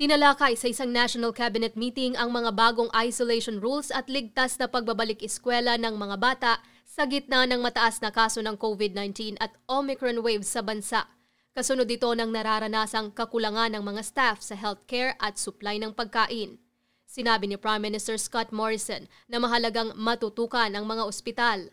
Tinalakay sa isang National Cabinet meeting ang mga bagong isolation rules at ligtas na pagbabalik eskwela ng mga bata sa gitna ng mataas na kaso ng COVID-19 at Omicron wave sa bansa. Kasunod dito ng nararanasang kakulangan ng mga staff sa healthcare at supply ng pagkain. Sinabi ni Prime Minister Scott Morrison na mahalagang matutukan ang mga ospital.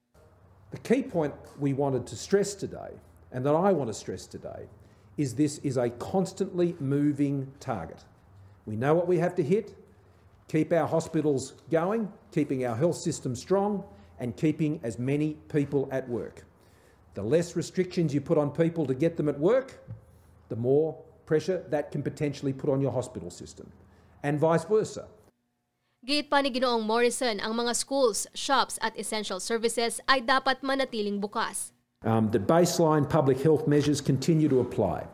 The key point we wanted to stress today, and that I want to stress today, is this is a constantly moving target. We know what we have to hit, keep our hospitals going, keeping our health system strong, and keeping as many people at work. The less restrictions you put on people to get them at work, the more pressure that can potentially put on your hospital system, and vice versa. Giit pa ni Ginoong Morrison, ang mga schools, shops at essential services ay dapat manatiling bukas. The baseline public health measures continue to apply.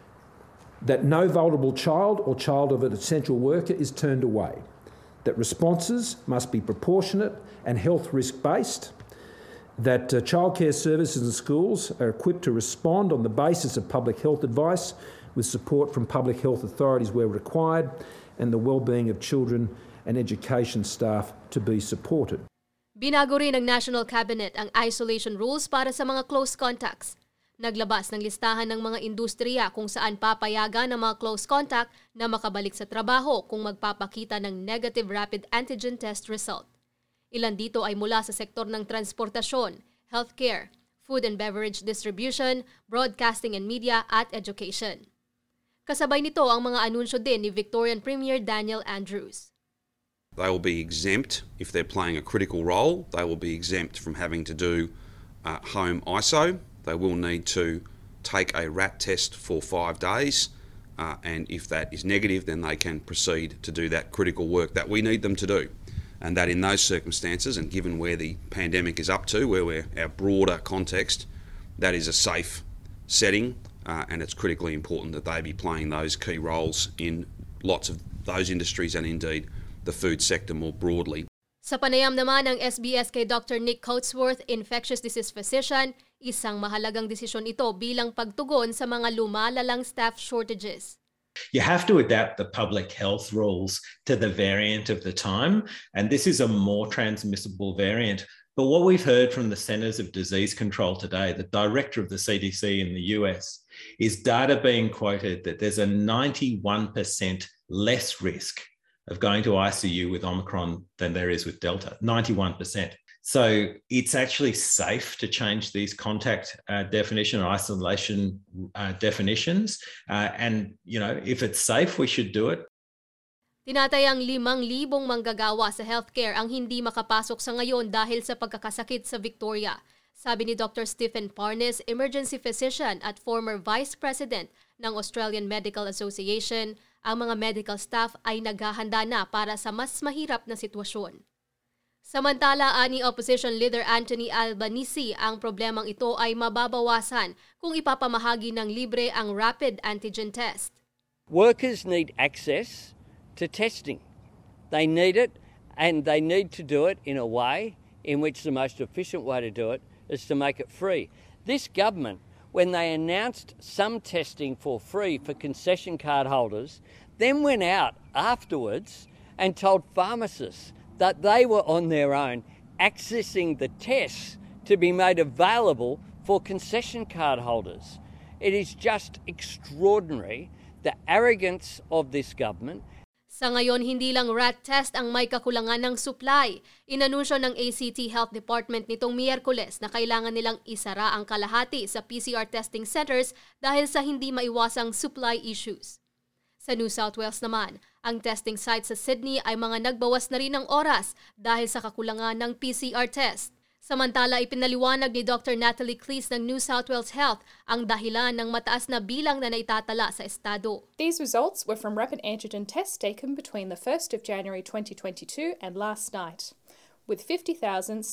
That no vulnerable child or child of an essential worker is turned away. That responses must be proportionate and health risk-based. That childcare services and schools are equipped to respond on the basis of public health advice with support from public health authorities where required, and the well-being of children and education staff to be supported. Binago rin ng National Cabinet ang isolation rules para sa mga close contacts. Naglabas ng listahan ng mga industriya kung saan papayagan ng mga close contact na makabalik sa trabaho kung magpapakita ng negative rapid antigen test result. Ilan dito ay mula sa sektor ng transportasyon, healthcare, food and beverage distribution, broadcasting and media at education. Kasabay nito ang mga anunsyo din ni Victorian Premier Daniel Andrews. They will be exempt if they're playing a critical role. They will be exempt from having to do home ISO. They will need to take a RAT test for 5 days. And if that is negative, then they can proceed to do that critical work that we need them to do. And that in those circumstances, and given where the pandemic is up to, where we're our broader context, that is a safe setting. And it's critically important that they be playing those key roles in lots of those industries and indeed the food sector more broadly. Sa panayam naman ng SBS kay Dr. Nick Coatsworth, infectious disease physician, isang mahalagang desisyon ito bilang pagtugon sa mga lumalalang staff shortages. You have to adapt the public health rules to the variant of the time, and this is a more transmissible variant. But what we've heard from the Centers of Disease Control today, the director of the CDC in the US, is data being quoted that there's a 91% less risk of going to ICU with Omicron than there is with Delta, 91%. So it's actually safe to change these contact definition or isolation definitions. And, you know, if it's safe, we should do it. Tinatayang 5,000 manggagawa sa healthcare ang hindi makapasok sa ngayon dahil sa pagkakasakit sa Victoria. Sabi ni Dr. Stephen Parnes, emergency physician at former vice president ng Australian Medical Association, ang mga medical staff ay naghahanda na para sa mas mahirap na sitwasyon. Samantala, ani opposition leader Anthony Albanese, ang problemang ito ay mababawasan kung ipapamahagi ng libre ang rapid antigen test. Workers need access to testing. They need it, and they need to do it in a way in which the most efficient way to do it is to make it free. This government, when they announced some testing for free for concession card holders, then went out afterwards and told pharmacists that they were on their own accessing the tests to be made available for concession card holders. It is just extraordinary, the arrogance of this government. Sa ngayon, hindi lang rat test ang may kakulangan ng supply. Inanunsyo ng ACT Health Department nitong Miyerkules na kailangan nilang isara ang kalahati sa PCR testing centers dahil sa hindi maiwasang supply issues. Sa New South Wales naman, ang testing site sa Sydney ay mga nagbawas na rin ng oras dahil sa kakulangan ng PCR test. Samantala, ipinaliwanag ni Dr. Natalie Cleese ng New South Wales Health ang dahilan ng mataas na bilang na naitatala sa estado. These results were from rapid antigen tests taken between the 1st of January 2022 and last night, with 50,729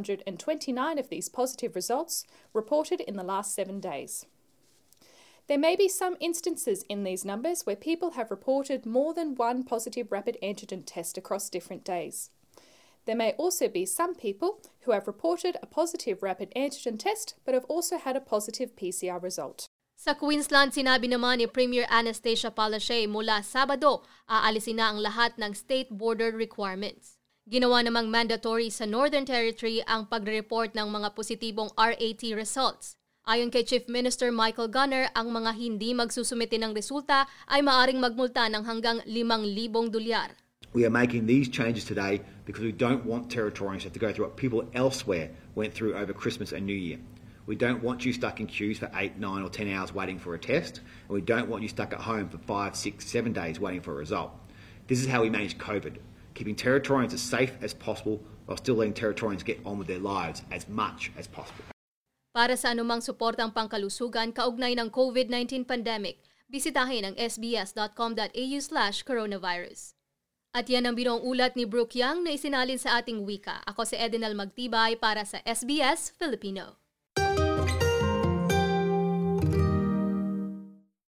of these positive results reported in the last 7 days. There may be some instances in these numbers where people have reported more than one positive rapid antigen test across different days. There may also be some people who have reported a positive rapid antigen test but have also had a positive PCR result. Sa Queensland, sinabi naman ni Premier Anastasia Palaszczuk mula Sabado, aalisin na ang lahat ng state border requirements. Ginawa namang mandatory sa Northern Territory ang pagre-report ng mga positibong RAT results. Ayon kay Chief Minister Michael Gunner, ang mga hindi magsusumite ng resulta ay maaring magmulta ng hanggang $5,000. We are making these changes today because we don't want Territorians to have to go through what people elsewhere went through over Christmas and New Year. We don't want you stuck in queues for 8, 9 or 10 hours waiting for a test, and we don't want you stuck at home for 5, 6, 7 days waiting for a result. This is how we manage COVID, keeping Territorians as safe as possible while still letting Territorians get on with their lives as much as possible. Para sa anumang suportang pangkalusugan kaugnay ng COVID-19 pandemic, bisitahin ang sbs.com.au/coronavirus. At yan ang binuong ulat ni Brooke Yang na isinalin sa ating wika. Ako si Edinal Magtibay para sa SBS Filipino.